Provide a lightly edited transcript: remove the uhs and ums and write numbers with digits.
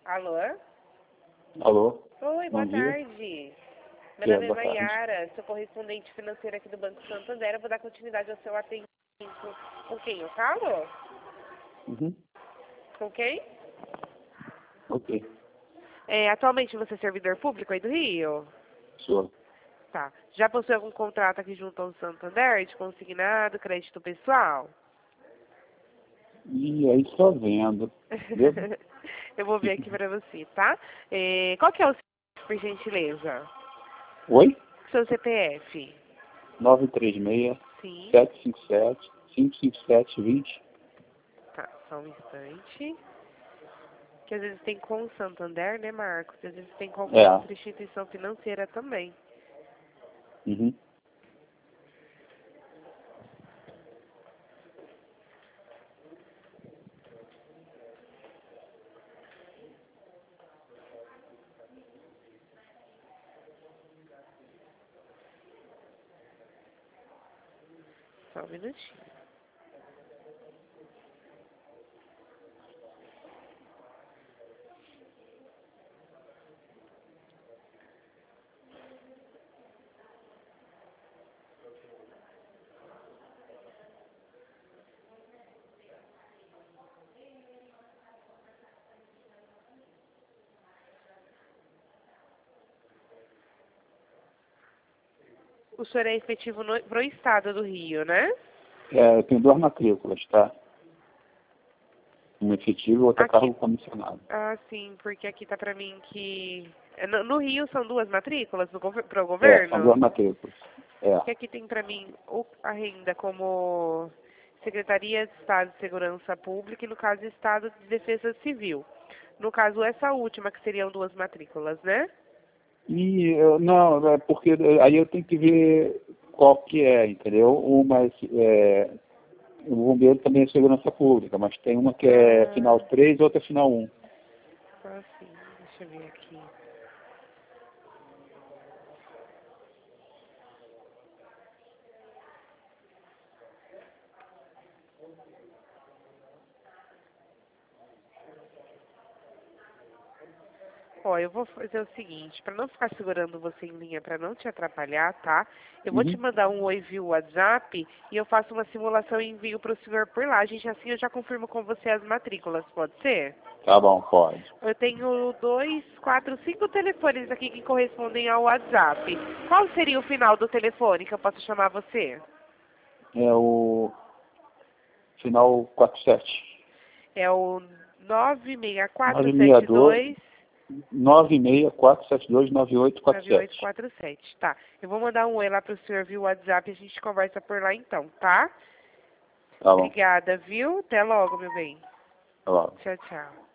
Alô? Alô? Oi, boa Bom dia. tarde. Meu nome é Boa tarde. Maiara, sou correspondente financeira aqui do Banco Santander. Eu vou dar continuidade ao seu atendimento. Com quem eu falo? Uhum. Com quem? Ok. Atualmente você é servidor público aí do Rio? Sou. Tá. Já possui algum contrato aqui junto ao Santander de consignado, crédito pessoal? E aí só vendo. Devo? Eu vou ver aqui pra você, tá? Qual que é o seu, por gentileza? Oi? Seu CPF? 936 Sim. 757 557 20. Tá, só um instante. Que às vezes tem com o Santander, né, Marcos? Às vezes tem com alguma É. outra instituição financeira também. Uhum. Só um minutinho. O senhor é efetivo pro estado do Rio, né? Eu tenho duas matrículas, tá? Uma efetiva e outra Aqui, cargo comissionado. sim, porque aqui tá pra mim que... No Rio são duas matrículas pro São governo? duas matrículas. Que aqui tem pra mim a renda como Secretaria de Estado de Segurança Pública e, no caso, Estado de Defesa Civil. No caso, essa última, que seriam duas matrículas, né? Não, é porque aí eu tenho que ver qual que é, entendeu? O bombeiro também é segurança pública, mas tem uma que é final 3 e outra final 1. Sim, deixa eu ver aqui. Ó, eu vou fazer o seguinte, para não ficar segurando você em linha, para não te atrapalhar, tá? Eu vou te Uhum. mandar um oi via WhatsApp e eu faço uma simulação e envio para o senhor por lá. Gente, assim eu já confirmo com você as matrículas, pode ser? Tá bom, pode. Eu tenho 2, 4, 5 telefones aqui que correspondem ao WhatsApp. Qual seria o final do telefone que eu posso chamar você? É o final 47. É o 962 96472 96472 9847. 9847. Tá. Eu vou mandar um oi lá pro senhor via WhatsApp e a gente conversa por lá então, tá? Tá bom. Obrigada, viu? Até logo, meu bem. Tá bom. Tchau, tchau.